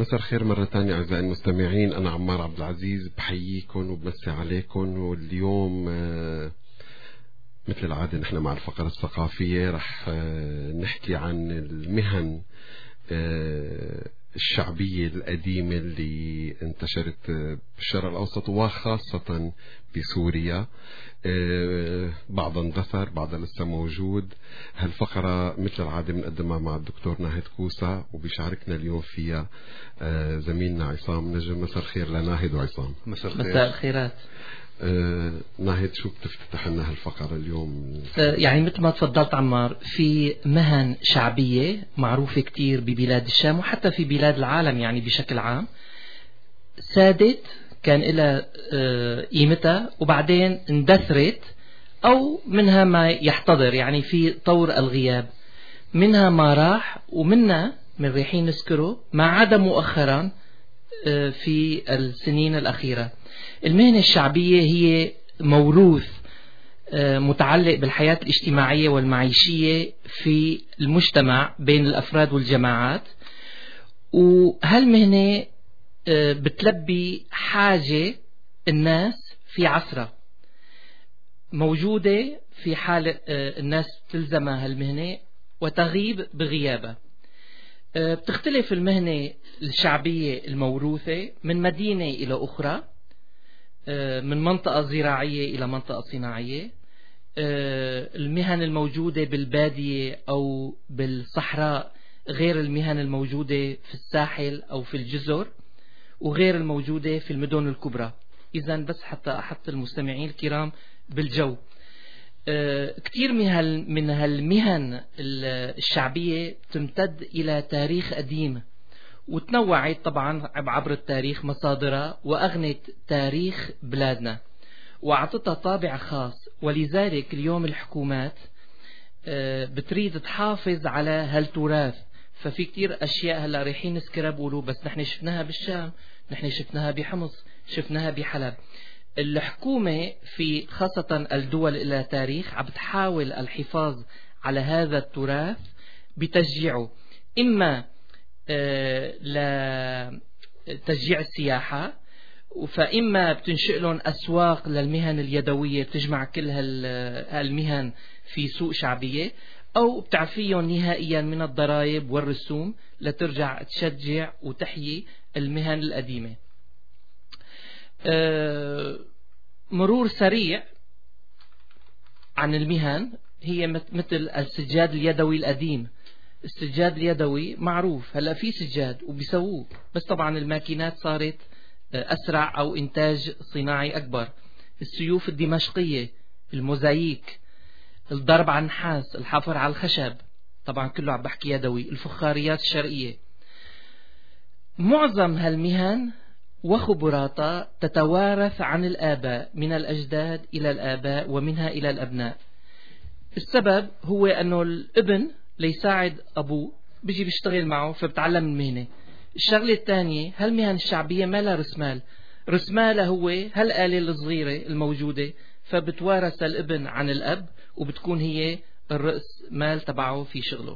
مساء الخير مرة تانية أعزائي المستمعين. أنا عمار عبد العزيز بحييكم وبمسي عليكم. واليوم مثل العادة نحن مع الفقرة الثقافية رح نحكي عن المهن الشعبية القديمة اللي انتشرت بالشرق الأوسط وخاصة بسوريا. بعضها اندثر، بعضها لسه موجود. هالفقرة مثل العادة بنقدمها مع الدكتور ناهد كوسة، وبيشاركنا اليوم فيها زميلنا عصام نجم. مساء الخير لناهد وعصام. مساء الخيرات. ناهد، شو بتفتح لنا هالفقرة اليوم؟ يعني مثل ما تفضلت عمار، في مهن شعبية معروفة كتير ببلاد الشام وحتى في بلاد العالم يعني بشكل عام، سادت كان لها قيمتها وبعدين اندثرت أو منها ما يحتضر، يعني في طور الغياب. منها ما راح ومنها من ريحين نذكره ما عاد مؤخرا في السنين الأخيرة. المهنة الشعبية هي موروث متعلق بالحياة الاجتماعية والمعيشية في المجتمع بين الأفراد والجماعات، وهالمهنة بتلبي حاجة الناس في عصرها، موجودة في حال الناس تلزمها هالمهنة وتغيب بغيابها. بتختلف المهنة الشعبية الموروثة من مدينة إلى أخرى، من منطقة زراعية إلى منطقة صناعية. المهن الموجودة بالبادية أو بالصحراء غير المهن الموجودة في الساحل أو في الجزر، وغير الموجودة في المدن الكبرى. إذن بس حتى أحط المستمعين الكرام بالجو، كثير من هالمهن الشعبية تمتد إلى تاريخ قديم، وتنوعت طبعا عبر التاريخ مصادرها وأغنت تاريخ بلادنا وأعطتها طابع خاص. ولذلك اليوم الحكومات بتريد تحافظ على هالتراث. ففي كتير أشياء هلا رايحين نذكرها بقولوا بس نحن شفناها بالشام، نحن شفناها بحمص، شفناها بحلب. الحكومة في خاصة الدول إلى تاريخ عم بتحاول الحفاظ على هذا التراث بتشجيعه، إما لتشجيع السياحة، فإما بتنشئ لهم أسواق للمهن اليدوية تجمع كل هالمهن في سوق شعبية، أو بتعفيهم نهائيا من الضرائب والرسوم لترجع تشجع وتحيي المهن القديمة. مرور سريع عن المهن، هي مثل السجاد اليدوي القديم. السجاد اليدوي معروف، هلا في سجاد وبيسووه، بس طبعا الماكينات صارت أسرع أو إنتاج صناعي أكبر. السيوف الدمشقية، الموزاييك، الضرب على النحاس، الحفر على الخشب، طبعا كله عم بحكي يدوي. الفخاريات الشرقية. معظم هالمهن وخبراتها تتوارث عن الآباء، من الأجداد إلى الآباء ومنها إلى الأبناء. السبب هو أنه الابن ليساعد أبوه بيجي بيشتغل معه فبتعلم المهنة. الشغلة الثانية، هالمهن الشعبية ما لها رسمال، رسمالها هو هالآلة الصغيرة الموجودة، فبتوارث الابن عن الأب وبتكون هي الرأس مال تبعه في شغله.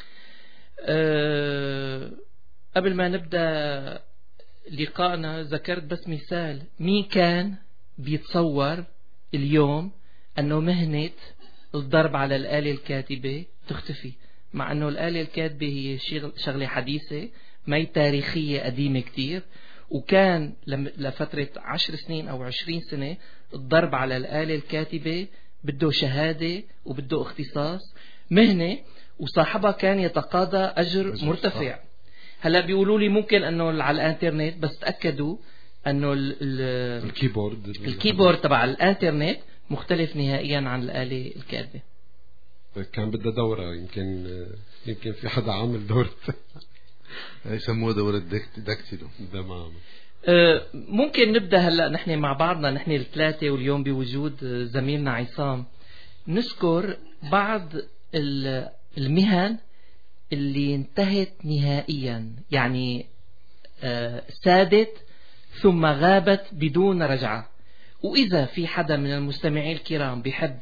قبل ما نبدأ لقائنا ذكرت بس مثال. مين كان بيتصور اليوم أنه مهنة الضرب على الآلة الكاتبة تختفي، مع أنه الآلة الكاتبة هي شغلة حديثة ما هي تاريخية قديمة كتير، وكان لفترة 10 سنين أو 20 سنة الضرب على الآلة الكاتبة بده شهادة وبده اختصاص مهنة، وصاحبها كان يتقاضى أجر مرتفع. هلا بيقولوا لي ممكن أنه على الانترنت، بس تأكدوا أنه الكيبورد تبع الانترنت مختلف نهائيا عن الآلة الكاتبة. كان بدها دورة، يمكن في حدا عامل دورة يسموها دورة داكتيلو. تمام. ممكن نبدأ هلأ نحن مع بعضنا، نحن الثلاثة، واليوم بوجود زميلنا عصام، نذكر بعض المهن اللي انتهت نهائيا، يعني سادت ثم غابت بدون رجعة. وإذا في حدا من المستمعين الكرام بيحب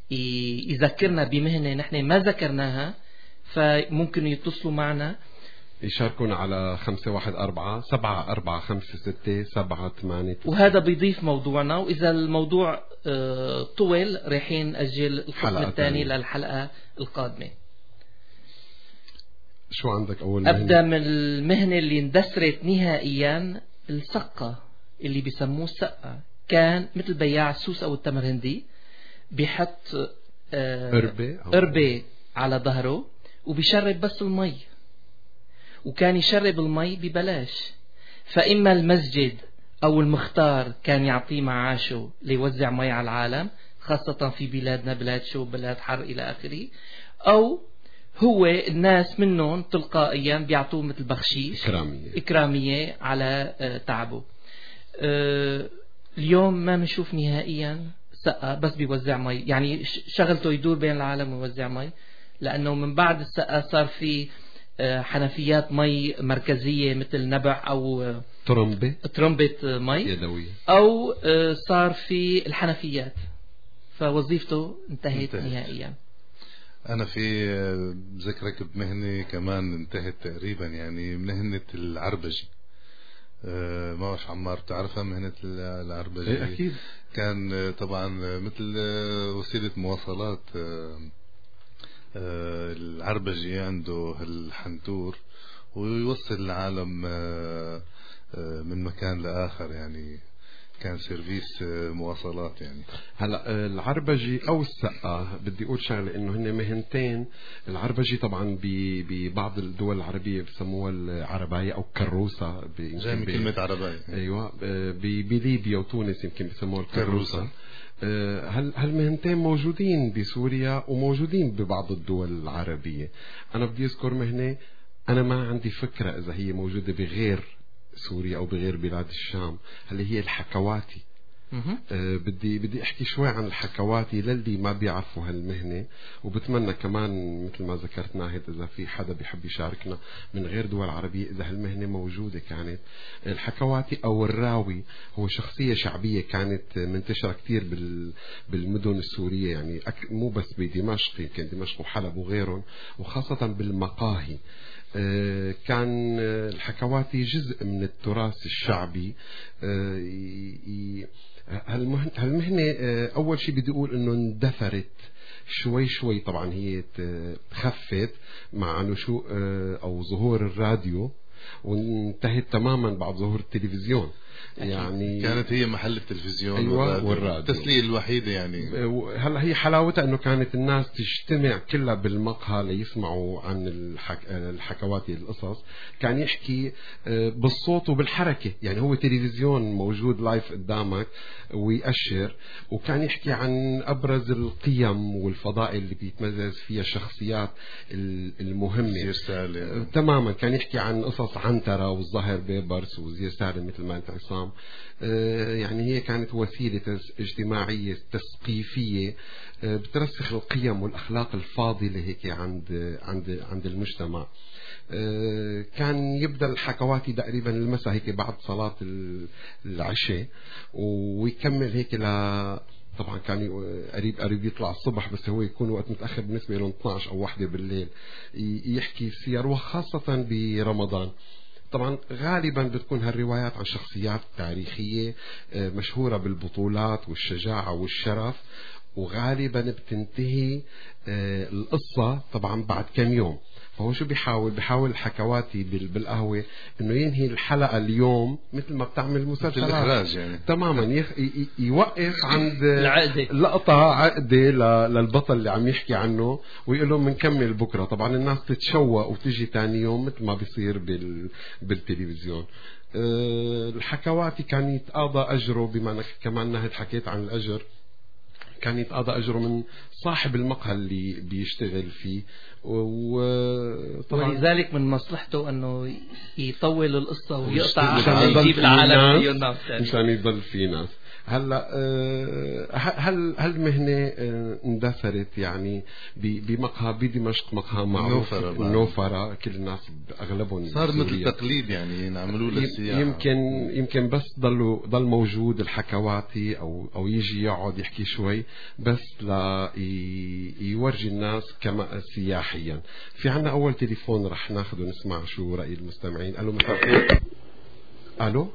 يذكرنا بمهنة نحن ما ذكرناها، فممكن يتصلوا معنا يشاركونا على 514-745-6778. وهذا بيضيف موضوعنا، وإذا الموضوع طول ريحين نأجل القسم الثاني للحلقة القادمة. شو عندك أول أبدأ من المهنة اللي اندثرت نهائيا، السقة اللي بيسموه السقة. كان مثل بياع السوس أو التمر هندي، بيحط قربة على ظهره وبيشرب بس المي، وكان يشرب المي ببلاش. فإما المسجد أو المختار كان يعطيه معاشه ليوزع مي على العالم، خاصة في بلادنا بلاد شو بلاد حر إلى آخره، أو هو الناس منهم تلقائيا بيعطوه مثل بخشيش إكرامية على تعبه. اليوم ما نشوف نهائيا سقة، بس بيوزع مي، يعني شغلته يدور بين العالم ويوزع مي، لأنه من بعد السقة صار في حنفيات مي مركزية مثل نبع أو ترمبة مي يدوية، أو صار في الحنفيات، فوظيفته انتهت نهائيا. أنا في ذكرك بمهنة كمان انتهت تقريبا، يعني مهنة العربجي. ما بعرف عمار بتعرفها مهنة العربجي؟ أكيد. كان طبعا مثل وسيلة مواصلات. العربجي عنده الحنتور ويوصل العالم من مكان لآخر، يعني كان سيرفيس مواصلات. يعني هلا العربجي او السقا بدي اقول شغله، انه هن مهنتين. العربجي طبعا ببعض الدول العربيه بسموها العربايه او كروسه، زي من كلمه عربايه. ايوه، بليبيا وتونس يمكن بسموها الكروسه. هالمهنتين موجودين بسوريا وموجودين ببعض الدول العربيه. انا بدي اذكر مهنه انا ما عندي فكره اذا هي موجوده بغير سوريا او بغير بلاد الشام، اللي هي الحكواتي. بدي احكي شوي عن الحكواتي للي ما بيعرفوا هالمهنه، وبتمنى كمان مثل ما ذكرت ناهد اذا في حدا بيحب يشاركنا من غير دول عربيه اذا هالمهنه موجوده. كانت الحكواتي او الراوي هو شخصيه شعبيه كانت منتشره كثير بالمدن السوريه، يعني مو بس بدمشق، يمكن دمشق وحلب وغيرهم، وخاصه بالمقاهي. كان الحكواتي جزء من التراث الشعبي. هالمهنة أول شيء بدي أقول إنه اندثرت شوي شوي. طبعا هي خفت مع نشوء أو ظهور الراديو، وانتهت تماما بعد ظهور التلفزيون. يعني كانت هي محل التلفزيون. أيوة والراديو التسلية الوحيدة. يعني هلا هي حلاوتها انه كانت الناس تجتمع كلها بالمقهى ليسمعوا عن الحكواتي القصص. كان يحكي بالصوت وبالحركة، يعني هو تلفزيون موجود لايف قدامك ويأشر، وكان يحكي عن أبرز القيم والفضائل اللي بيتميز فيها الشخصيات المهمة. زير سالم تماما، كان يحكي عن قصص عنترة والظاهر بيبرس وزير سالم مثل ما انت عصام. يعني هي كانت وسيلة اجتماعية تثقيفية بترسخ القيم والأخلاق الفاضلة هيك عند المجتمع. كان يبدأ الحكواتي تقريبا المساء هيك بعد صلاة العشاء، ويكمل هيك طبعا كان قريب يطلع الصبح، بس هو يكون وقت متأخر بالنسبة له 12 أو 1 بالليل يحكي سير، وخاصة برمضان. طبعا غالبا بتكون هالروايات عن شخصيات تاريخية مشهورة بالبطولات والشجاعة والشرف، وغالبا بتنتهي القصة طبعا بعد كم يوم. فهو شو بيحاول الحكواتي بالقهوة انه ينهي الحلقة اليوم مثل ما بتعمل مسلسلات يعني. تماما يوقف عند العقدة، لقطة عقدة للبطل اللي عم يحكي عنه، ويقول لهم منكمل بكرة. طبعا الناس تتشوق وتجي تاني يوم مثل ما بيصير بالتلفزيون. الحكواتي كان يتقاضى أجره، بما أنك كمان نهد حكيت عن الأجر، كان يتقاضى أجره من صاحب المقهى اللي بيشتغل فيه. ولذلك من مصلحته أنه يطول القصة ويقطع عشان يجيب العالم مشان يضل في ناس. هلا هل المهنة اندثرت يعني بمقهى بدمشق، مقهى معروف النوفرة، كل الناس أغلبهم صار مثل تقليد يعني نعملوا للسياحة. يمكن بس ضل موجود الحكواتي أو يجي يقعد يحكي شوي بس لا يورجي الناس كما سياحيا. في عنا أول تليفون رح ناخده نسمع شو رأي المستمعين. ألو مساء الخير. ألو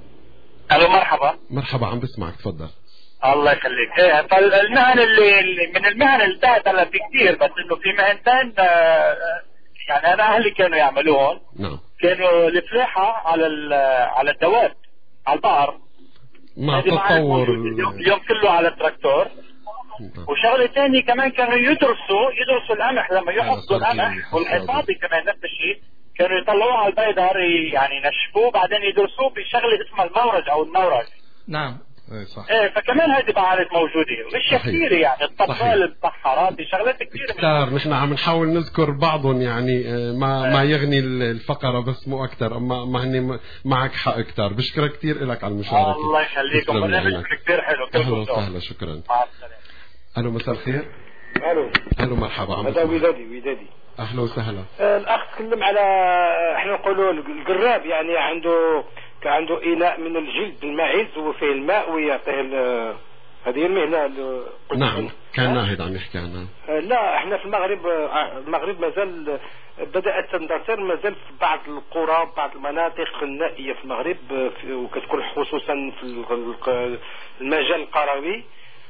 مرحبا عم بسمعك تفضل. الله يخليك. ايه فالمهن اللي من المهن اللي انتهت هلا في كثير، بس انه في مهنتين يعني انا اهلي كانوا يعملوهم. نعم. كانوا الفلاحة على الدواب على البحر مع تطور اليوم كله على التراكتور. وشغله ثانيه كمان كانوا يدرسوا القمح، لما يحطوا القمح والحصادي كمان نفس الشيء، كانوا يطلعوه على البيدر يعني ينشفوه بعدين يدرسوه بشغله اسمها المورج او النورج. نعم صح. فكمان هذه بعرف موجوده مش كثير يعني الطبال البحارات شغلات كثير نحن عم نحاول نذكر بعضهم يعني ما يغني الفقره بس مو اكثر. اما هني معك حق اكثر. بشكرك كثير لك على المشاركه. الله يخليكم. برنامجك كثير حلو. اهلا وسهلا. شكرا. مع السلامه. الو مساء الخير. الو مرحبا. هذا ودادي. اهلا وسهلا. الاخ تكلم على احنا نقولوا القراب، يعني عنده إناء من الجلد الماعز وفيه الماء ويعطيه هذه المهنة. نعم كان ناهد عم يحكي عنها. لا احنا في المغرب مازال بدأت تندثر، مازال في بعض القرى بعض المناطق النائية في المغرب، وكتكون خصوصا في المجال القروي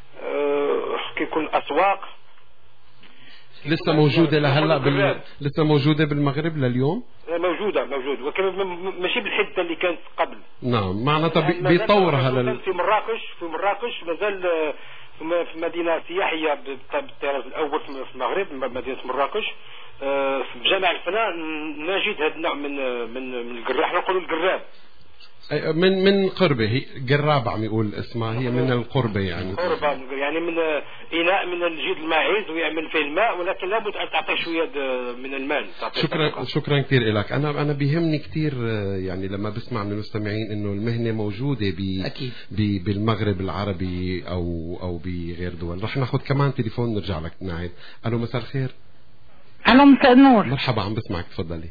كيكون أسواق لسه موجودة لهلا لسه موجودة بالمغرب لليوم. موجودة ولكن ماشي بالحدة اللي كانت قبل. نعم معناتها بيطورها في مراكش مازال في مدينة سياحية بالطراز الأول في المغرب، مدينة مراكش. في جامع الفناء نجد هذا النوع من القراب، احنا نقولوا القراب من قربة. هي قراب عم يقول اسمها، هي من القربة يعني من إناء من الجلد الماعز ويعمل فيه الماء، ولكن لابد أن تعطي شوية من المال. شكرا كثير لك. أنا بيهمني كثير يعني لما بسمع من المستمعين إنه المهنة موجودة بالمغرب العربي أو بغير دول. رح ناخذ كمان تليفون نرجع لك نعيد. ألو مساء الخير. الو مساء النور. مرحبا عم بسمعك تفضلي.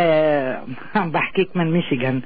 عم بحكيك من ميشيغان.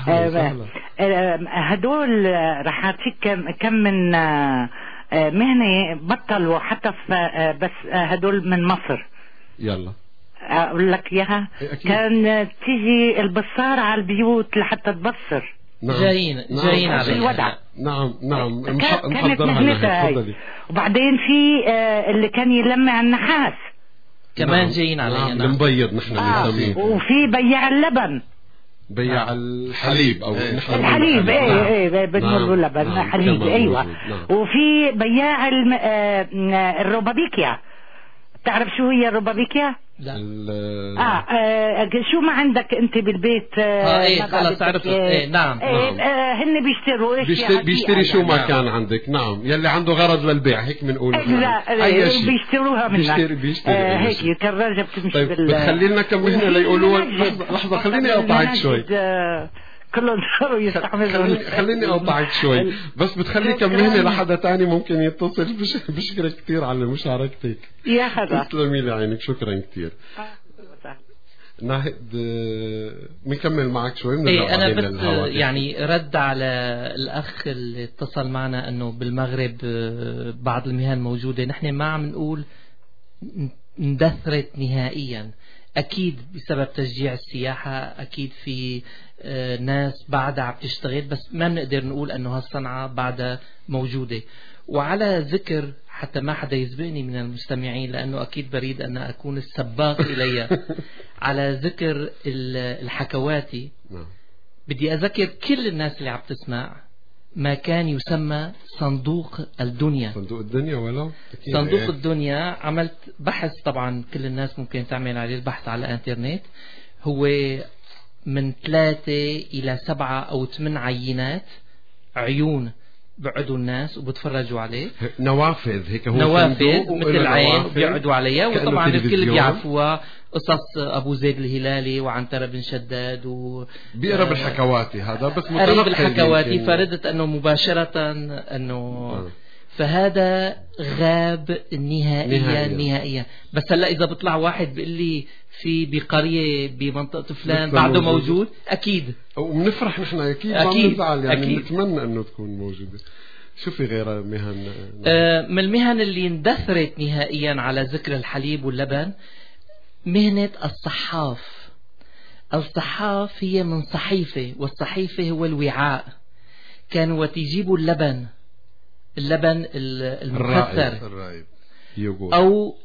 هدول رح اعطيك كم من مهنة بطلوا حتى بس هدول من مصر. يلا اقول لك اياها. كان تيجي البصار على البيوت لحتى تبصر. نعم. جايين على الودع. نعم كانت مهنتها هاي. وبعدين في اللي كان يلمع النحاس كمان جايين علينا. المبيض نحن بنسميه. وفي بياع اللبن، بياع الحليب او نحن الحليب. ايه بنقول لبن حليب. ايوه. وفي بياع الروبابيكيا. تعرف شو هي الروبابيكيا؟ لا. شو ما عندك انت بالبيت؟ خلص عرفت. نعم. هن بيشتروا ايش؟ بيشتري شو ما كان عندك. نعم يلي عنده غرض للبيع هيك بنقول. لا بيشتروها منك. هيك الدراجه بتمشي. طيب بتخلي لنا كم مهنه ليقولوا. لحظه خليني اقطعك شوي. كلهم صاروا يستعملوا. خليني اقطعك شوي بس بتخلي كم مهنه لحدا تاني ممكن يتصل. بشكرك كثير على مشاركتك يا حدا. تسلمي لي عينك. شكرا كثير. ناهد بنكمل معك شوي. أنا بس يعني رد على الأخ اللي اتصل معنا أنه بالمغرب بعض المهن موجودة. نحن ما عم نقول اندثرت نهائيا. أكيد بسبب تشجيع السياحة، أكيد في ناس بعدها عم تشتغل، بس ما بنقدر نقول أنه هالصنعة بعدها موجودة. وعلى ذكر حتى ما حدا يسبقني من المستمعين لأنه أكيد بريد أن أكون السباق إليها. على ذكر الحكواتي بدي أذكر كل الناس اللي عم تسمع ما كان يسمى صندوق الدنيا. صندوق الدنيا ولو صندوق الدنيا. عملت بحث، طبعا كل الناس ممكن تعمل عليه البحث على الانترنت. هو من 3 إلى 7 أو 8 عينات عيون بيقعدوا الناس وبتفرجوا عليه. نوافذ هيك، هو نوافذ مثل عين بيقعدوا عليها، وطبعا الكل بيعرفوها قصص أبو زيد الهلالي وعنترة بن شداد بيقرب الحكواتي هذا، بس قريب الحكواتي، فردت أنه مباشرة أنه فهذا غاب نهائيا. بس هلا إذا بطلع واحد بيقول لي في بقرية بمنطقة فلان بعده موجود، أكيد وبنفرح نحن، أكيد بنزعل يعني، أكيد نتمنى أنه تكون موجودة. شو في غير مهن؟ من المهن اللي اندثرت نهائيا على ذكر الحليب واللبن مهنة الصحاف. الصحاف هي من صحيفة، والصحيفة هو الوعاء. كانوا وتجيبوا اللبن المكثر أو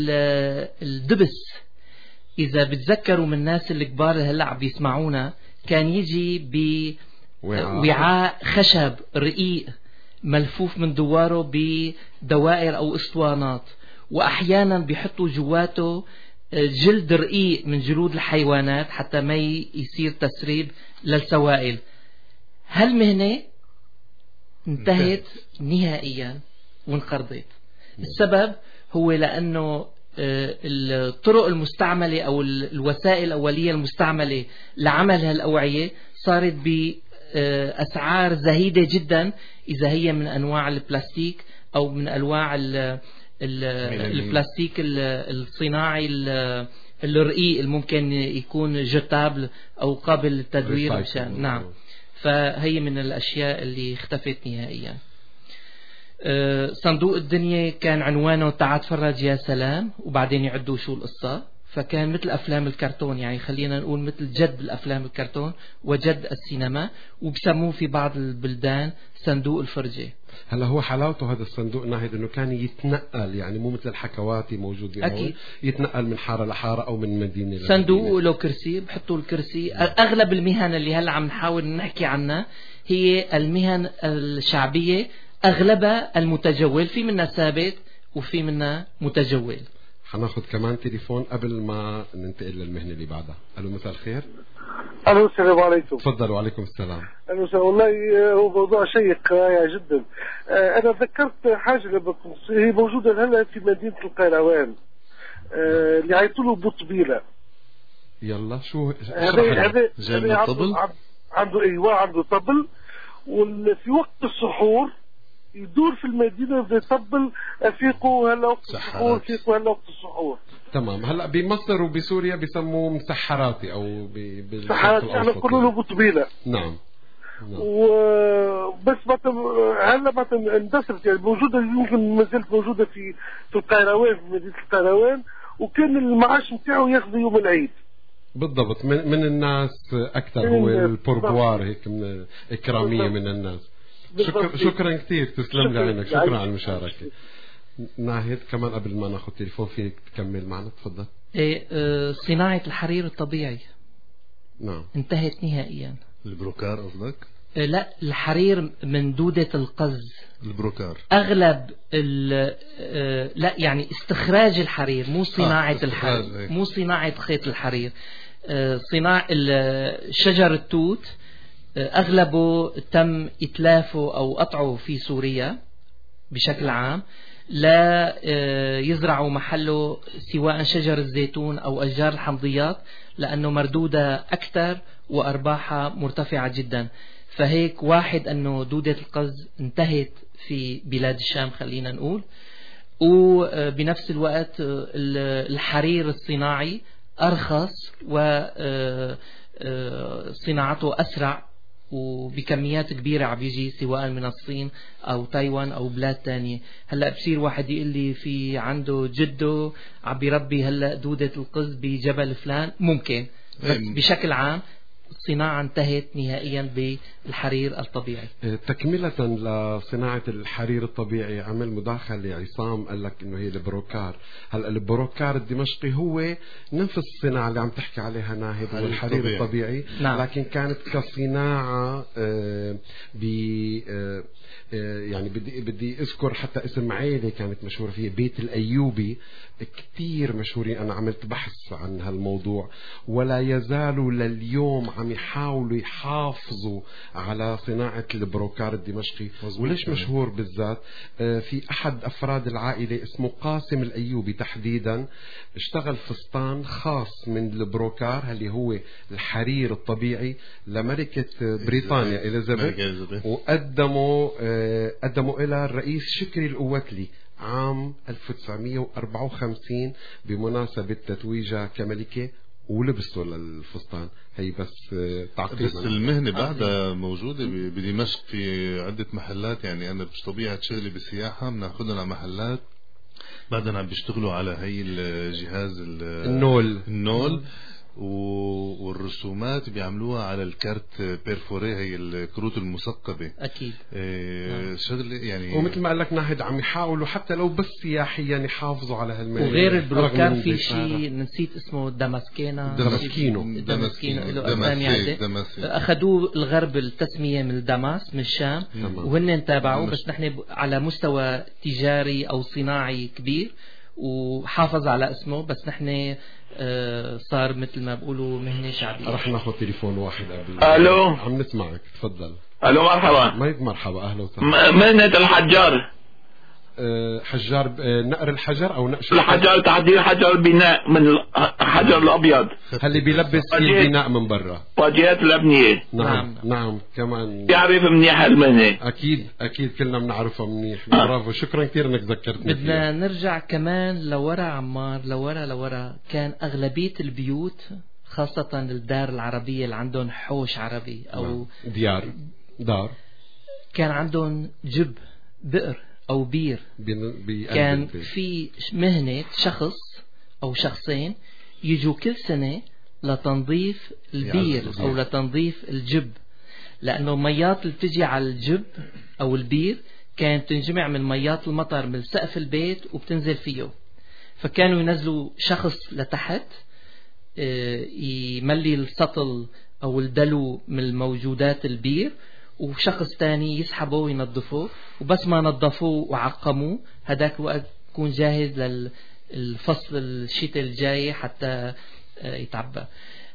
الدبس. إذا بتذكروا من الناس الكبار اللي هلا عم بيسمعونا، كان يجي بوعاء خشب رقيق ملفوف من دواره بدوائر أو اسطوانات، وأحيانا بيحطوا جواته جلد رقيق من جلود الحيوانات حتى ما يصير تسريب للسوائل. هالمهنة انتهت نهائيا وانقرضت. السبب هو لأنه الطرق المستعملة أو الوسائل الأولية المستعملة لعمل هالأوعية صارت بأسعار زهيدة جدا، إذا هي من أنواع البلاستيك أو من أنواع البلاستيك الصناعي الرقيق الممكن يكون جتابل أو قابل للتدوير. نعم، فهي من الأشياء اللي اختفت نهائيا. صندوق الدنيا كان عنوانه تعال تفرج يا سلام، وبعدين يعدوا شو القصة. فكان مثل أفلام الكرتون، يعني خلينا نقول مثل جد الأفلام الكرتون وجد السينما، وبسموه في بعض البلدان صندوق الفرجة. هلا هو حلاوته هذا الصندوق ناهد انه كان يتنقل، يعني مو مثل الحكواتي موجود أكيد، يتنقل من حارة لحارة او من مدينة لمدينة. صندوق له كرسي، بحطوا الكرسي. اغلب المهن اللي هلا عم نحاول نحكي عنها هي المهن الشعبية، اغلبها المتجول، في منها ثابت وفي منها متجول. حناخد كمان تليفون قبل ما ننتقل للمهنة اللي بعدها. الو، مساء الخير. الو، السلام عليكم. تفضل. وعليكم السلام. والله هو موضوع شيق رائع جدا. انا ذكرت حاجه هي موجوده هلا في مدينه القيروان، اللي عيطوا بوطبيله. يلا شو هذا طبل؟ عنده طبل، وفي وقت السحور يدور في المدينه بده يطبل افيقوا هلا وقت السحور، فيقوا هلا وقت السحور. تمام. هلا بمصر وبسوريا بيسموه مسحراتي او مسحراتي، احنا بنقول له بوطبيله. نعم. وبس هلا اندثرت، يعني موجوده، يمكن ما زالت موجوده في القيروان، في مدينه القيروان، وكان المعاش نتاعو ياخذ يوم العيد. بالضبط. من الناس اكثر هو البوربوار هيك من اكراميه من الناس. شكرا كثير، تسلم لي عينك، شكرا على المشاركه. ناهد كمان قبل ما ناخذ تليفون فيك تكمل معنا؟ تفضل. صناعه الحرير الطبيعي نعم انتهت نهائيا. البروكار قصدك؟ لا، الحرير من دودة القز. البروكار أغلب لا، يعني استخراج الحرير، مو صناعة الحرير، مو صناعة خيط الحرير. صناعة شجر التوت أغلبه تم إتلافه أو قطعه في سوريا بشكل عام، لا يزرعوا محله سواء شجر الزيتون أو أشجار الحمضيات، لأنه مردودة أكثر وأرباحها مرتفعة جدا. فهيك واحد أنه دودة القز انتهت في بلاد الشام خلينا نقول، وبنفس الوقت الحرير الصناعي أرخص وصناعته أسرع وبكميات كبيرة عم يجي سواء من الصين أو تايوان أو بلاد تانية. هلأ بصير واحد يقول لي في عنده جده عم بيربي هلأ دودة القز بجبل فلان، ممكن، بس بشكل عام الصناعة انتهت نهائيا بالحرير الطبيعي. تكملة لصناعة الحرير الطبيعي، عمل مداخلة عصام قال لك انه هي البروكار. هلا البروكار الدمشقي هو نفس الصناعة اللي عم تحكي عليها ناهد، هو الحرير الطبيعي. نعم. لكن كانت كصناعة يعني بدي اذكر حتى اسم عائلة كانت مشهورة فيها، بيت الأيوبي، كتير مشهورين. أنا عملت بحث عن هالموضوع، ولا يزالوا لليوم عم يحاولوا يحافظوا على صناعة البروكار الدمشقي. وليش مشهور بالذات؟ في أحد أفراد العائلة اسمه قاسم الأيوبي تحديدا اشتغل فستان خاص من البروكار اللي هو الحرير الطبيعي لملكة بريطانيا إليزابيث، وقدموا إلى الرئيس شكري القوتلي عام 1954 بمناسبة تتويجها كملكة، ولبسوا للفستان. هي بس تعقيب. بس المهنة بعدها موجودة بدمشق في عدة محلات. يعني أنا بطبيعة شغلي بالسياحة بناخذهم على محلات بعدين عم بيشتغلوا على هي الجهاز النول والرسومات بيعملوها على الكارت بيرفوري، هي الكروت المثقبة. أكيد. شغل يعني. ومثل ما قال لك ناهد عم يحاولوا حتى لو بس سياحيا يحافظوا على هالمهنة. وغير البروكار في شيء نسيت اسمه دمسكينو أخذوه الغرب التسمية من دمس من الشام، وهن تابعوه بس نحن على مستوى تجاري أو صناعي كبير وحافظ على اسمه، بس نحن صار مثل ما بقولوا مهنة شعبية. رح ناخذ تليفون واحد قبل. الو، عم نسمعك، تفضل. الو مرحبا. مرحبا، اهلا وسهلا. مهنة الحجار. حجار نقر الحجر او نقش الحجر، تحضير حجر البناء من الحجر الابيض اللي بيلبس في البناء من برا، واجهات الابنية. نعم كمان يعرف منيح المهنة. اكيد كلنا بنعرفها منيح. برافو، شكرا كثير انك ذكرتني. بدنا نرجع كمان لورا عمار، لورا كان اغلبية البيوت خاصة الدار العربية اللي عندهم حوش عربي او دار كان عندهم جب بئر أو بير. كان في مهنة شخص أو شخصين يجوا كل سنة لتنظيف البير أو لتنظيف الجب، لأنه ميات اللي بتجي على الجب أو البير كانت تنجمع من ميات المطر من سقف البيت وبتنزل فيه، فكانوا ينزلوا شخص لتحت يملي السطل أو الدلو من الموجودات البير، وشخص تاني يسحبه وينظفه، وبس ما نظفوه وعقموه هداك الوقت يكون جاهز للفصل الشتاء الجاي حتى يتعبى.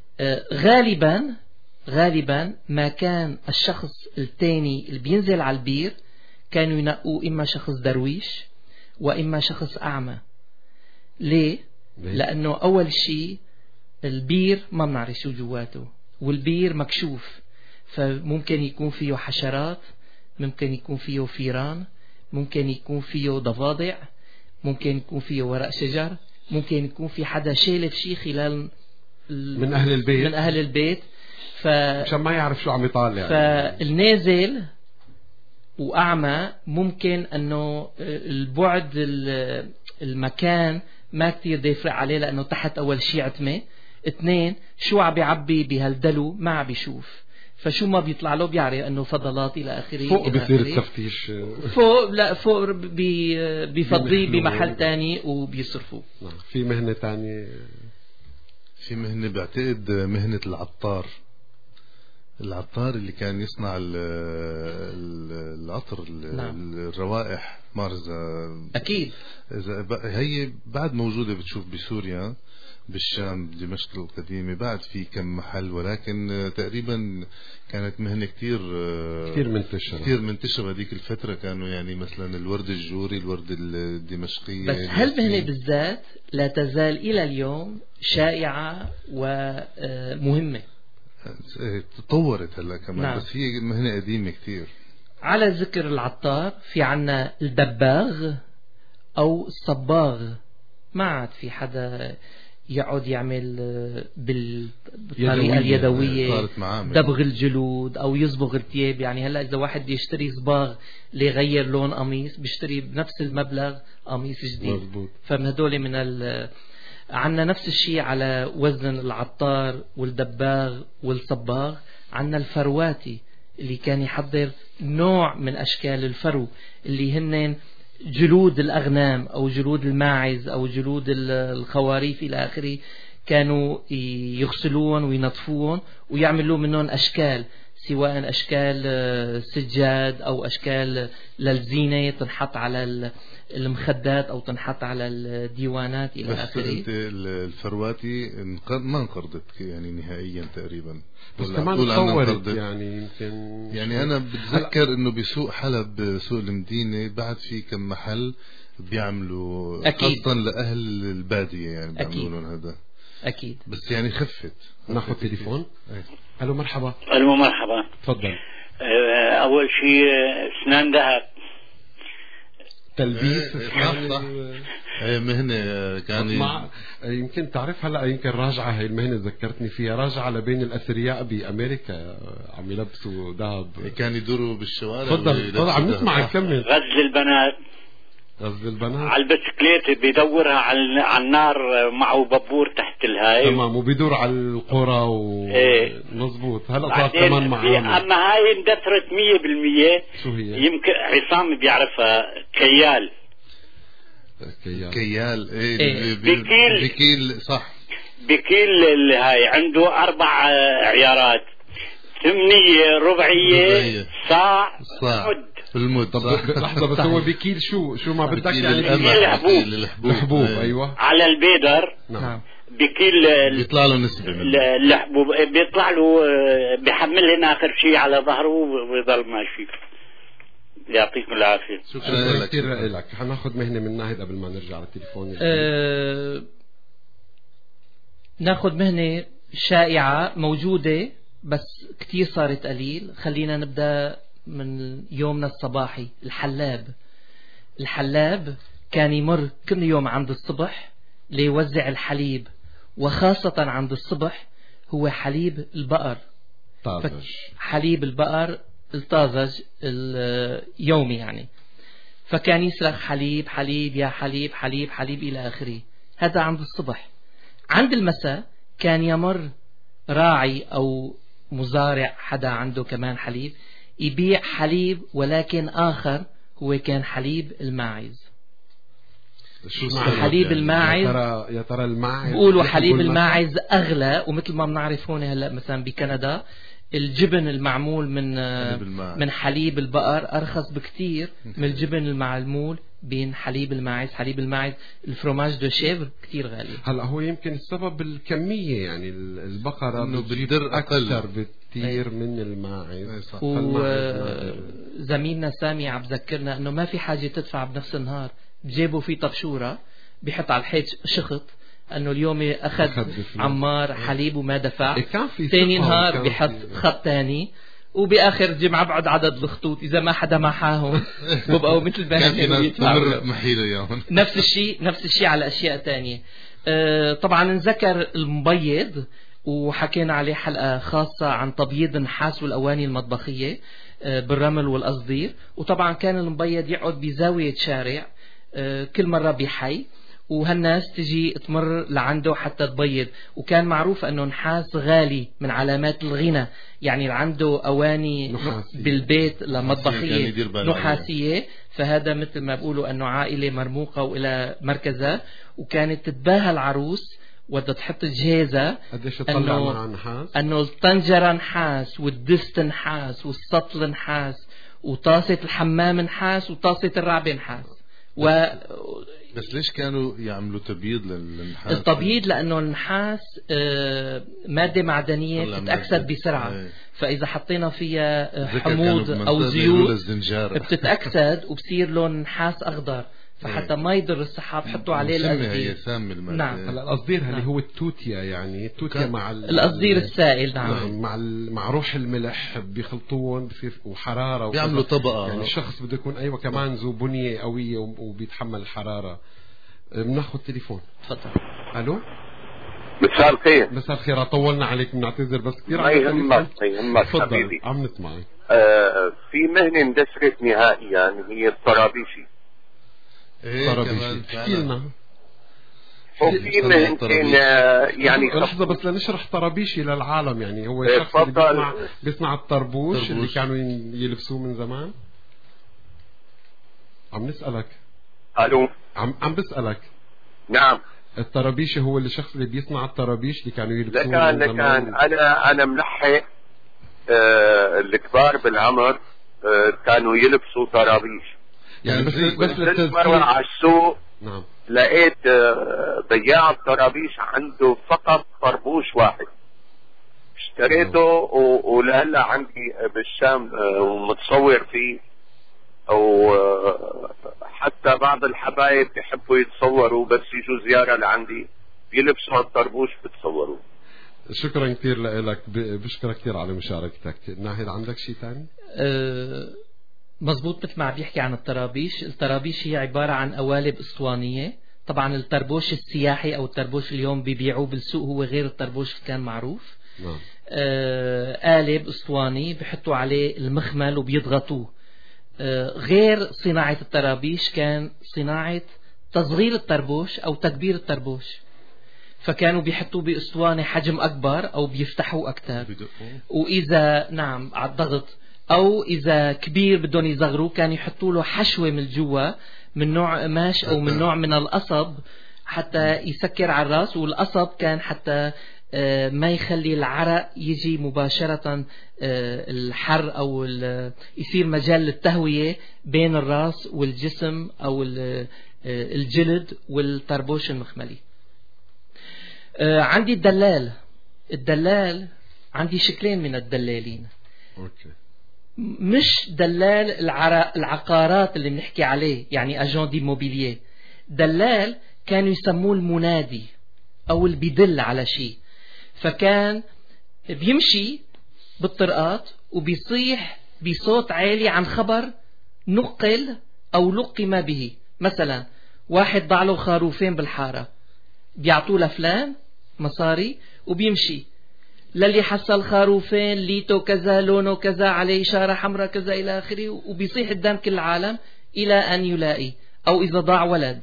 غالبا ما كان الشخص التاني اللي بينزل على البير كانوا ينقوا إما شخص درويش وإما شخص أعمى. ليه؟ لأنه أول شيء البير ما بنعرف شو جواته، والبير مكشوف، فممكن يكون فيه حشرات، ممكن يكون فيه فيران، ممكن يكون فيه ضفادع، ممكن يكون فيه ورق شجر، ممكن يكون في حدا شالف شيء خلال من أهل البيت عشان ما يعرف شو عم يطالع. فالنازل وأعمى ممكن أنه البعد المكان ما كتير يفرق عليه، لأنه تحت أول شيء عتمة، 2 شو عم بيعبي بهالدلو ما عم بيشوف، فشو ما بيطلع له بيعرف انه فضلات الى اخره. فوق بصير التفتيش، فوق بيفضيه بمحل تاني وبيصرفوه. في مهنة تانية، في مهنة بعتقد مهنة العطار اللي كان يصنع العطر الروائح مارزة. اكيد هي بعد موجودة، بتشوف بسوريا بالشام دمشق القديمة بعد في كم محل، ولكن تقريبا كانت مهنة كتير منتشرة هذيك الفترة. كانوا يعني مثلا الورد الجوري، الورد الدمشقية. بس هالمهنة بالذات لا تزال إلى اليوم شائعة ومهمة، تطورت هلا كمان. بس هي مهنة قديمة كتير. على ذكر العطار، في عنا الدباغ أو الصباغ. ما عاد في حدا يقعد يعمل بالطريقة اليدوية دبغ الجلود أو يصبغ الثياب. يعني هلأ إذا واحد يشتري صباغ ليغير لون قميص بيشتري بنفس المبلغ قميص جديد. فمن هدول عنا نفس الشيء على وزن العطار والدباغ والصباغ. عنا الفرواتي اللي كان يحضر نوع من أشكال الفرو، اللي هن جلود الأغنام أو جلود الماعز أو جلود الخواريف إلى آخره. كانوا يغسلون وينظفون ويعملوا منهم أشكال، سواء أشكال سجاد أو أشكال للزينة تنحط على المخدات أو تنحط على الديوانات إلى آخره. الفرواتي ما انقرضت يعني نهائيا تقريبا، بس كمان تطورت يعني يمكن. يعني أنا بتذكر إنه بسوق حلب سوق المدينة بعد في كم محل بيعملوا خاصة لأهل البادية يعني بيعملوا لهم هذا أكيد. بس يعني خفت. ناخذ تليفون. ألو مرحبا. ألو مرحبا. تفضل. أول شيء أسنان ذهب تلبيس صح. هي مهنة كان يمكن تعرف هلا يمكن راجعة هي المهنة ذكرتني فيها، راجعة لبين الأثرياء بأمريكا عم يلبسوا ذهب، كان يدوروا بالشوارع. تفضل عم نسمع كمل. غزل البنات على البسكليت بيدورها على النار معه بابور تحت الهاي. تمام، وبيدور على القرى مظبوط. هلا صار كمان معانا. اما هاي اندثرت 100%. شو هي؟ يمكن عصام بيعرفها. كيال بكيل صح. بكيل هاي عنده 4 عيارات، 8 ربعية صاع مد. المد. طب لحظة بس هو بكيل شو ما بدك يعني؟ الحبوب. ايوه على البيدر. نعم. بكيل بيطلع له نسبة من الحبوب، بيطلع له بيحملهن اخر شيء على ظهره وبيضل ماشي. يعطيكم العافية. شكرا كثير لك. حناخذ مهنة من ناهد قبل ما نرجع على التليفون. ناخذ مهنة شائعة موجودة بس كتير صارت قليل. خلينا نبدأ من يومنا الصباحي. الحلاب كان يمر كل يوم عند الصبح ليوزع الحليب، وخاصة عند الصبح هو حليب البقر. حليب البقر الطازج اليومي يعني. فكان يصرخ حليب حليب يا حليب حليب حليب إلى آخره. هذا عند الصبح. عند المساء كان يمر راعي أو مزارع حدا عنده كمان حليب، يبيع حليب ولكن آخر هو كان حليب الماعز. حليب الماعز يا ترى الماعز بيقولوا حليب الماعز أغلى. ومثل ما بنعرف هون هلا مثلا بكندا الجبن المعمول من حليب البقر أرخص بكتير من الجبن المعمول بين حليب الماعز. حليب الماعز الفروماج دو شيفر كتير غالي. هلا هو يمكن السبب الكمية، يعني البقرة انه بتدر أكثر بكتير من الماعز. وزميلنا سامي عم بذكرنا انه ما في حاجة تدفع بنفس النهار. بجيبه في طبشورة بيحط على الحيط شخط انه اليوم اخذ عمار حليب وما دفع. ثاني نهار بيحط خط ثاني، وباخر جمعة بعد عدد الخطوط اذا ما حدا معهم ببقوا مثل بهن بيدفعوا. نفس الشيء على اشياء تانية. طبعا نذكر المبيض وحكينا عليه حلقة خاصة عن تبييض النحاس والأواني المطبخية بالرمل والقصدير. وطبعا كان المبيض يقعد بزاوية شارع كل مرة بحي، وهالناس تجي تمر لعنده حتى تبيض. وكان معروف أنه نحاس غالي من علامات الغنى، يعني عنده أواني بالبيت لمطبخية نحاسية. فهذا مثل ما بقولوا أنه عائلة مرموقة وإلى مركزها. وكانت تتباهى العروس وده تحط جهازة أنه الطنجرة نحاس والدست نحاس والسطل نحاس وطاسة الحمام نحاس وطاسة الرعبة نحاس. بس ليش كانوا يعملوا تبييض للنحاس؟ التبييض لأنه النحاس مادة معدنية تتأكسد بسرعة. فإذا حطينا فيها حموض أو زيوت بتتأكسد وبصير لون نحاس أخضر. فحتى ما يضر الصحة بحطوا عليه القصدير. نعم. هلا القصدير اللي هو التوتيا، يعني التوتيا مع القصدير السائل. نعم. مع روح الملح بيخلطوهم بصير وحرارة بيعملوا طبقة. يعني الشخص بده يكون أيوة كمان ذو بنية قوية وبيتحمل الحرارة. بناخذ تليفون. تفضل. ألو. مساء الخير. مساء الخير. طولنا عليك بنعتذر بس كثير. ما يهمك حبيبي. عم نسمعك. في مهنة اندثرت نهائيا هي الطرابيشي. طرابيشي. احكي لنا. وفي مهنتين يعني لحظة بس لنشرح طرابيشي للعالم. يعني هو الشخص اللي بيصنع الطربوش اللي كانوا يلبسوه من زمان. عم نسألك. ألو. عم بسألك. نعم. الطرابيشي هو الشخص اللي بيصنع الطرابيش اللي كانوا يلبسوه من زمان. لكان أنا ملحق الكبار بالعمر كانوا يلبسوا طرابيش. يعني بس مرة على السوق نعم لقيت بياع الطرابيش عنده فقط طربوش واحد، اشتريته ولهلا عندي بالشام ومتصور فيه، او حتى بعض الحبايب بيحبوا يتصوروا بس يجوا زيارة لعندي بيلبسوا الطربوش بتصوروا. شكرا كثير لك، بشكرك كثير على مشاركتك. ناهد عندك شيء ثاني؟ مزبوط، مثل ما عم بيحكي عن الطرابيش. الطرابيش هي عبارة عن قوالب اسطوانية. طبعا الطربوش السياحي او الطربوش اليوم بيبيعوه بالسوق هو غير الطربوش اللي كان معروف. نعم. قالب اسطواني بحطوا عليه المخمل وبيضغطوه. غير صناعة الطرابيش كان صناعة تصغير الطربوش او تكبير الطربوش، فكانوا بيحطوه باسطوانة حجم اكبر او بيفتحوه اكثر، واذا نعم على الضغط، او اذا كبير بدهم يصغروه كانوا يحطوا له حشوة من جوا من نوع قماش او من نوع من القصب حتى يسكر على الراس، والقصب كان حتى ما يخلي العرق يجي مباشرة الحر او يصير مجال للتهوية بين الراس والجسم او الجلد والطربوش المخملي. عندي الدلال عندي شكلين من الدلالين. أوكي. مش دلال العقارات اللي بنحكي عليه يعني اجون دي موبيلييه. دلال كانوا يسموه المنادي او اللي بيدل على شيء، فكان بيمشي بالطرقات وبيصيح بصوت عالي عن خبر نقل او لقم به. مثلا واحد ضع له خروفين بالحارة، بيعطوه لفلان مصاري وبيمشي للي حصل خروفين ليتو كذا لونه كذا عليه إشارة حمراء كذا إلى آخره، وبيصيح قدام كل العالم إلى أن يلاقي. أو إذا ضاع ولد،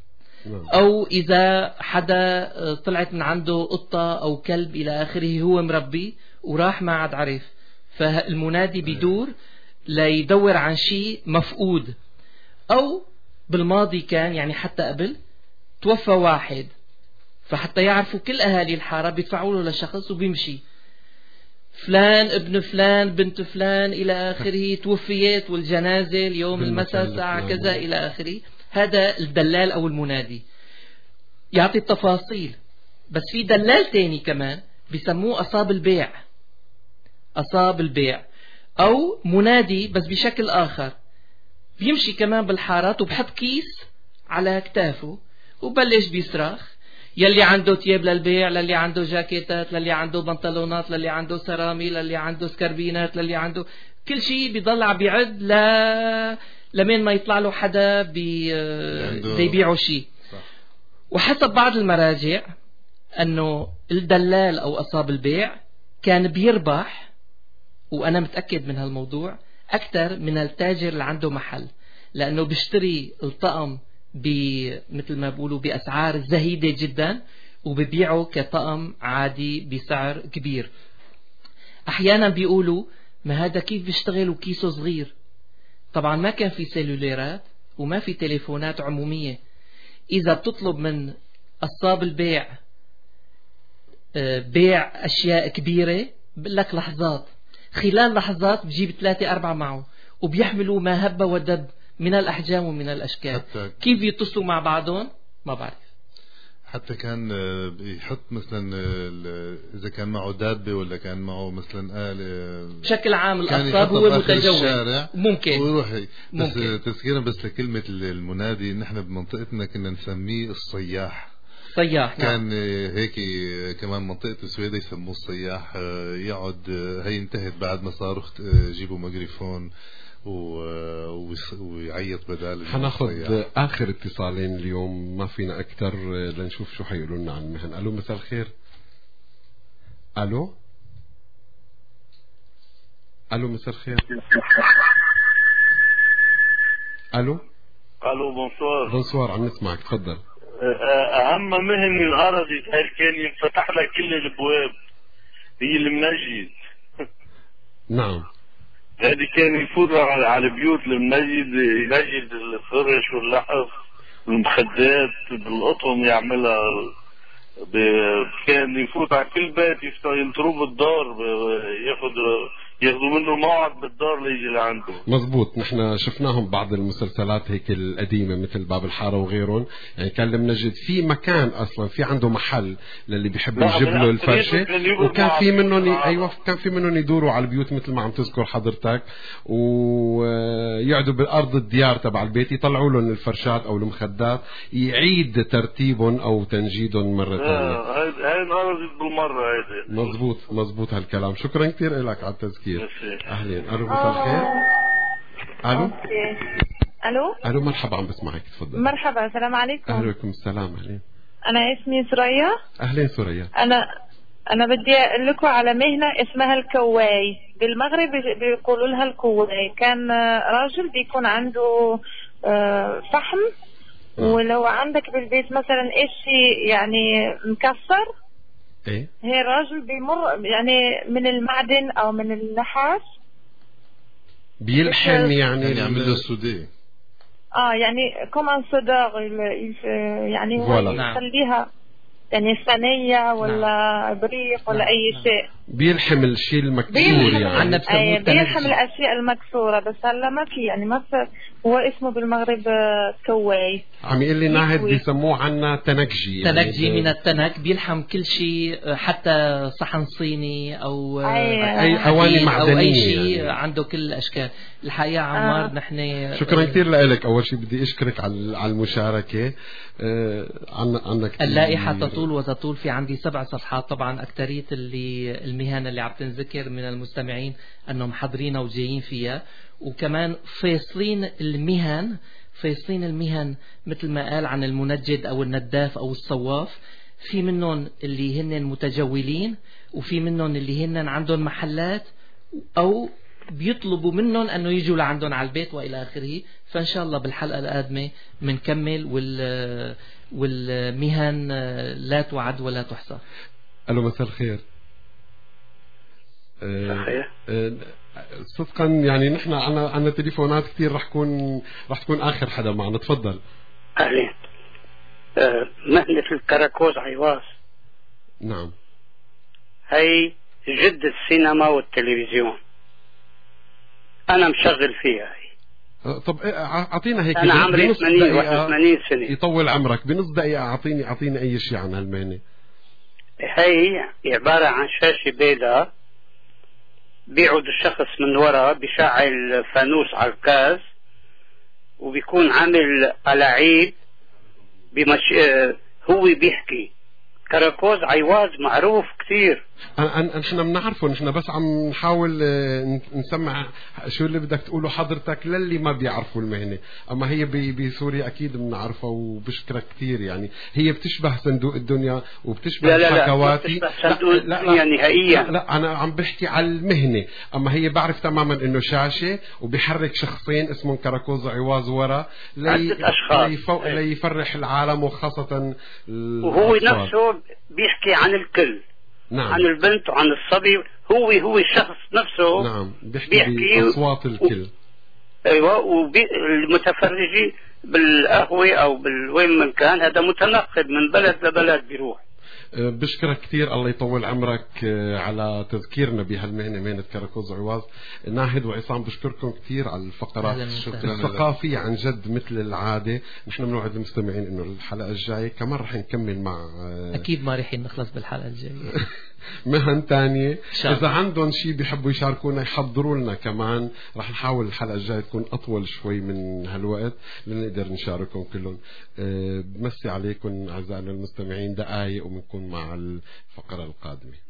أو إذا حدا طلعت من عنده قطة أو كلب إلى آخره هو مربي وراح ما عاد عرف، فالمنادي بيدور ليدور عن شيء مفقود. أو بالماضي كان يعني حتى قبل توفى واحد، فحتى يعرفوا كل أهالي الحارة بيدفعوا له لشخص وبيمشي فلان ابن فلان بنت فلان إلى آخره توفيت والجنازة اليوم المساء الساعة كذا إلى آخره. هذا الدلال أو المنادي يعطي التفاصيل. بس في دلال تاني كمان بيسموه أصاب البيع. أصاب البيع أو منادي بس بشكل آخر، بيمشي كمان بالحارات وبحط كيس على اكتافه وبلش بيصرخ يلي عنده تياب للبيع، للي عنده جاكيتات، للي عنده بنطلونات، للي عنده سرامي، للي عنده سكربينات، للي عنده كل شيء. بيضل بيعد لمين ما يطلع له حدا بيبيعوا شيء. وحسب بعض المراجع انه الدلال او اصاب البيع كان بيربح، وانا متأكد من هالموضوع، اكثر من التاجر اللي عنده محل، لانه بيشتري الطقم مثل ما بيقولوا بأسعار زهيدة جدا وبيبيعه كطقم عادي بسعر كبير. احيانا بيقولوا ما هذا كيف بيشتغل وكيسه صغير. طبعا ما كان في سيلوليرات وما في تليفونات عمومية. اذا بتطلب من أصاب البيع بيع اشياء كبيرة بقول لك لحظات، خلال لحظات بجيب 3-4 معه وبيحملوا ما هب ودب من الأحجام ومن الأشكال. كيف يتصلوا مع بعضهم ما بعرف. حتى كان بيحط مثلا إذا كان معه دابة ولا كان معه مثلا آلة بشكل عام الأصاب هو متجول ممكن ويروح. بس تذكيرا بس لكلمة المنادي، نحن بمنطقتنا كنا نسميه الصياح. صياح كان هيك كمان منطقة السويدة يسموه الصياح. يقعد هي انتهت بعد ما صاروا جيبوا ميكروفون ويعيط بدال. حناخذ آخر اتصالين اليوم، ما فينا أكتر لنشوف شو حيقولوا لنا عن المهن. ألو مساء الخير. ألو مساء الخير. ألو بونسوار عم نسمعك تفضل. أهم مهن الأراضي كان ينفتح لك كل الأبواب هي المنجد. نعم. هذه كان يفوت على بيوت المنجد، ينجد الفرش واللحف والمخدات بالقطن يعملها. كان يفوت على كل بيت ينطروه بالدار، ياخذوا منه موعد بالدار ليجي لعنده. مزبوط، نحن شفناهم بعض المسلسلات هيك القديمة مثل باب الحارة وغيرهم، يعني كان لم نجد في مكان أصلا في عنده محل للي بيحبوا يجيب له الفرشة، وكان في منهم أيوة كان في منهم يدوروا على البيوت مثل ما عم تذكر حضرتك، ويقعدوا بالأرض الديار تبع البيت يطلعوا لهم الفرشات أو المخدات، يعيد ترتيبهم أو تنجيدهم مرة ثانية. هاي انقرضت بالمرة هيدي. مزبوط هالكلام. شكرا كثير لك على التذكير. أهلين. ألو مساء الخير. ألو مرحبا، عم بسمعك، تفضل. مرحبا، السلام عليكم. عليكم السلام. أهلين. أنا اسمي سوريا. أهلين سوريا. أنا بدي أقول لكم على مهنة اسمها الكواي، بالمغرب بيقولوا لها الكواي. كان راجل بيكون عنده فحم، ولو عندك بالبيت مثلا إشي يعني مكسر، إيه؟ هي الراجل بيمر يعني من المعدن أو من النحاس بيلحم يعني يعمل له سودي. يعني كمان صداغ يعني يخليها يعني صينية ولا بريق ولا أي شيء. بيلحم الشيء المكسور يعني. بيلحم الأشياء المكسورة، بس هلا ما في يعني ما هو اسمه بالمغرب كواي. عم يقول لي ناهد بيسموه عنا تنكجي. تنكجي من التنك، بيلحم كل شيء، حتى صحن صيني أو أي أواني معدنية أو أي شيء يعني. عنده كل الأشكال. الحقيقة عمار نحن شكرا كثير لك. أول شيء بدي أشكرك على المشاركة. عنا كثير. اللائحة تطول وتطول، في عندي 7 صفحات. طبعا أكترية المهن اللي عم تنذكر من المستمعين أنهم حاضرين وجايين فيها، وكمان فاصلين المهن مثل ما قال عن المنجد أو النداف أو الصواف. في منهم اللي هن متجولين، وفي منهم اللي هن عندهم محلات أو بيطلبوا منهم أنه يجوا لعندهم على البيت وإلى آخره. فإن شاء الله بالحلقة القادمة منكمل، والمهن لا تعد ولا تحصى. ألو مساء الخير. صدقا يعني نحن عنا تليفونات كثير، رح تكون آخر حدا معنا. تفضل. أهلين. مهنة الكراكوز عيواز. نعم. هي جد السينما والتلفزيون، أنا مشغل فيها هي. طب أعطينا هيك. أنا عمري 81 سنة. يطول عمرك. بنص دقيقة أعطيني أي شيء عن هالمهنة. هي عبارة عن شاشة بيضاء، بيقعد الشخص من وراء بيشعل فانوس على الكاز، وبيكون عامل ألاعيب هو بيحكي. كراكوز عيواز معروف كثير. نحن بنعرفه، نحن بس عم نحاول نسمع شو اللي بدك تقوله حضرتك للي ما بيعرفوا المهنة. أما هي بسوريا أكيد بنعرفها، وبشكرك كثير. يعني هي بتشبه صندوق الدنيا وبتشبه الحكواتي. لا صندوق الدنيا نهائيا. لا أنا عم بحكي على المهنة. أما هي بعرف تماما إنه شاشة وبيحرك شخصين اسمهم كراكوز عيواز ورا ليفرح العالم، وخاصة وهو نفسه بيحكي عن الكل. نعم. عن البنت وعن الصبي. هو الشخص نفسه. نعم. بيحكي بأصوات الكل. ايوه. والمتفرجين بالقهوة او بالوين من كان، هذا متنقل من بلد لبلد بيروح. بشكرك كثير، الله يطول عمرك على تذكيرنا بهالمهنة، مهنة كراكوز عواز. ناهد وعصام بشكركم كثير على الفقرات الثقافية عن جد مثل العادة. نحن بنوعد المستمعين انه الحلقة الجاية كمان رح نكمل مع اكيد ما رح نخلص بالحلقة الجاية مهن تانية. إذا عندهم شيء بيحبوا يشاركونا يحضروا لنا كمان. رح نحاول الحلقة الجاية تكون أطول شوي من هالوقت لنقدر نشاركهم كلهم. بمسي عليكم أعزائنا المستمعين دقائق وبنكون مع الفقرة القادمة.